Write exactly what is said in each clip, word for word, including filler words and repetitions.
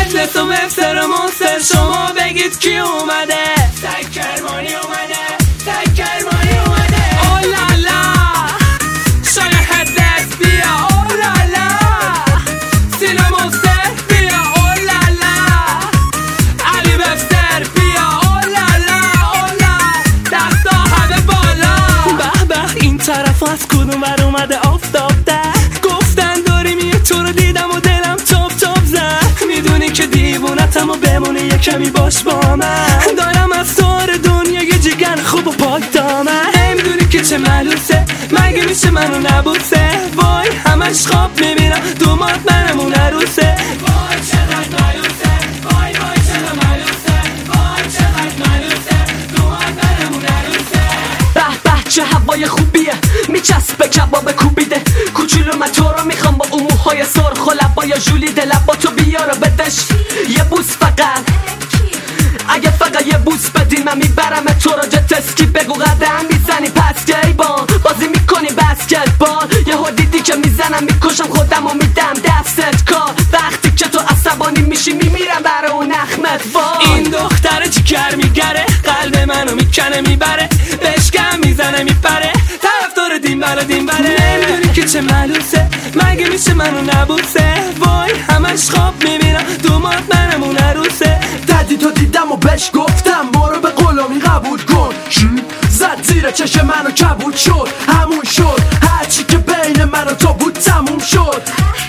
مجلس و مفسر و منصر شما بگید کی اومده؟ سگ کرمانی اومده، سگ کرمانی اومده. اولالا شایخ دست بیا، اولالا سینا منصر بیا، اولالا علی مفسر بیا، اولالا اولا دستا همه بالا. به به این طرف از کدوم ور اومده آفتاب ده. گفتن داریم یه تو رو دیدم و دلم تاب تاب زد. میدونی که دیوونتم و بمونه یه کمی باش با من. دارم از تار دنیا یه جیگر خوب و پاک دامن. نمیدونی که چه ملوسه مگه میشه منو نبوسه. وای همش خواب میبینم دومات منمون عروسه. وای چقدر ملوسه، وای وای چقدر ملوسه، وای چقدر ملوسه دومات منمون عروسه. به به چه هوای خوبیه میچسبه کباب کوبیده. کوچولو من تو رو میخوام با اون موهای سرخ و لبای ژولیده. لبا تو بیار و بدش یه بوس فقط. اگه فقط یه بوس بدی من میبرم تو رو جت اسکی. بگو قدم میزنی پس گیبان بازی میکنی بسکتبال. یهو دیدی که میزنم میکشم خودم و میدم دستت کار. وقتی که تو عصبانی میشی میمیرم برای اون اخمت. وای این دختر چیکر میگره قلب منو میکنه میبره. بشکم میزنه میپره طرفدار دین بلا دین بله. نمیدونی که چه ملوسه مگه میشه منو نبوسه. وای همش خواب میبینم دومات منمون عروسه. ددی تو دیدم و بهش گفتم برو به غلامی قبول کن. زد زیر چش منو کبود شد همون شد. هرچی که بین من و تو بود تموم شد.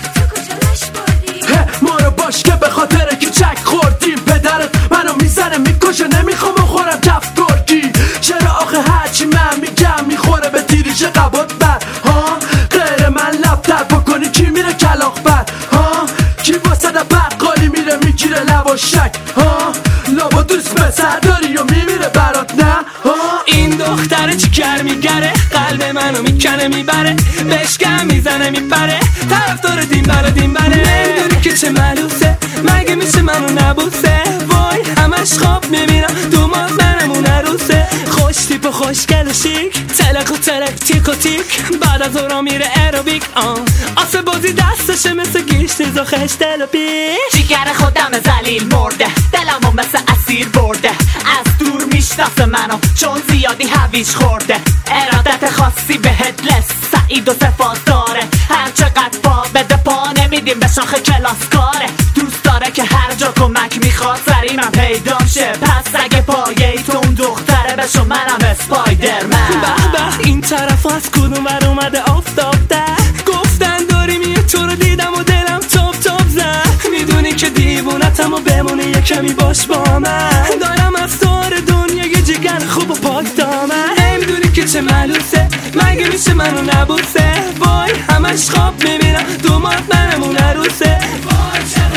ما رو باش که به خاطر که چک خوردیم. پدرت منو میزنه میکشه نمیخوام بخورم کف گرگی. چرا آخه هرچی من میگم میخوره به تیریش قبات بر ها. غیر من لبتر بکنی کی میره کلاق بر ها. کی واسه بقالی میره میگیره لواشک ها. لابا دوست پسر داری و میمیره برات نه ها. این دختر چیکر میگره قلب منو میکنه میبره. بشکم میزنه میپره طرفدار دین بلا دین بله. نمیدونی که چه ملوسه مگه میشه منو نبوسه. وای همش خواب میبینم دومات منمون عروسه. خوش تیپ و خوشگل و شیک تلق و تلق تیک و تیک. بعد از اورا میره ایروبیک آن آسه بازی دستشه مثل گیش نیز و خش دل و پیش. جیگر خودم زلیل مرده دلمو مثل اسیر برده. از دور میشناسه منو چون زیادی هویج خورده. ارادت خاصی بهت لس سعید و صفات داره. هر چقدر پا بده پا نمیدیم به شاخ کلاس کاره. دوست داره که هر جا کمک میخواد سری من پیدام شه. پس اگه پایه تو اون دختره بشو منم اسپایدرمن. به به این طرف از کدوم ور اومده آفتاب ده. گفتن داریم یه تو رو دیدم و دلم تاب تاب زد. میدونی که دیوونتم و بمونه یه کمی باش با من. دارم از تار دنیا یه جیگر خوب و پاک دامن. نمیدونی که چه ملوسه مگه میشه منو نبوسه. وای همش خواب میبینم دومات منمون عروسه. وای